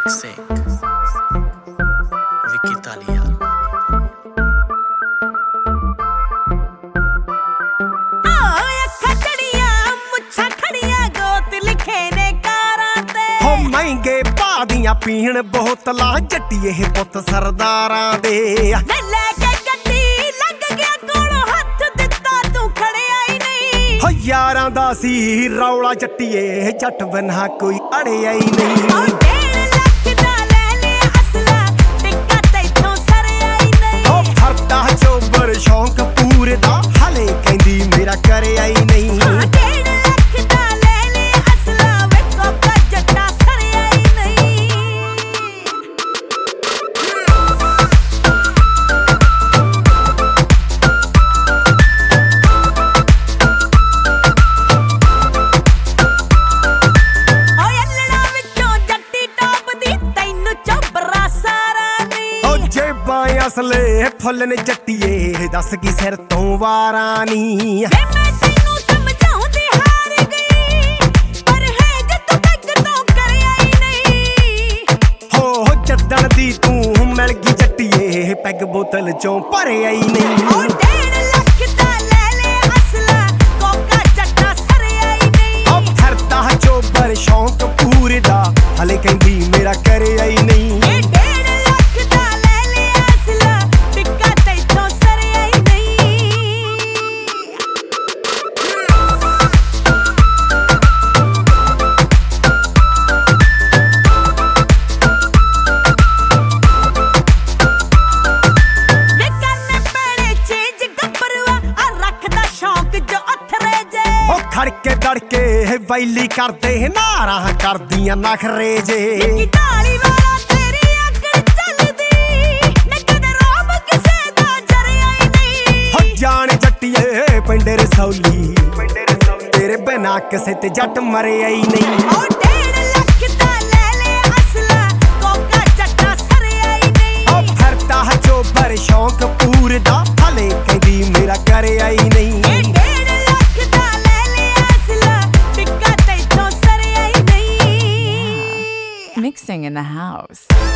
Mixing Vicky Talia महंगे पा दियां पीण बोतलां जट्टिए पुत सरदारां दे लैके गड्डी लग गया कोलों हथ दिता तू खड़िया ही नहीं हो यारां दा सी रौला जट्टिए जट बिना कोई अड़िया ही नहीं 1.5 लाख दा ले ले असला टिक्का तैथों सरिया ही नहीं हो फरदा चोबर शौक पूरे दा हले कहंदी मेरा करिया ही नहीं 1.5 लाख दा ले ले असला वेखो का जट्टा सरिया ही नहीं ओए लड़ा विचों जट्टी टॉप दी तैनू चोबरा सारा नहीं हो जेबां असले फुੱਲ ने जट्टिए दस की सिर तो वारां नी वे मैं तैनू समझाउंदी हार गई पर है जे तू तक तो करिया ही नहीं हो जद्दण दी तू मिल गई जट्टिए पैग बोतल चों भरिया ही नहीं 1.5 लाख दा ले ले असला कोका जट्टा सरिया ही नहीं अब फरदा चोबर शौक पूरे दा हले कहंदी मेरा करिया ही नहीं 1.5 लाख दा ले ले असला टिक्का तैथों सरिया ही नहीं वे करने पैणे चेंज गबरुआ आ रखदा शौक जो अथरे जे ओ खड़के दड़के वैली करदे नारा करदियां नखरे जे की ढाली वाला तेरी अकड़ चलदी मैं कदे रोब किसे दा जरिया ही नहीं हो जान जट्टिए पिंड रसौली तेरे बिना किसे ते जट मरिया ही नहीं 1.5 लाख दा ले ले असला कोका जट्टा सरिया ही नहीं ओ फरदा चोबर शौक पूरे दा हले कहंदी मेरा करिया ही नहीं 1.5 लाख दा ले ले असला टिक्का तैथों सरिया ही नहीं Mixing in the house.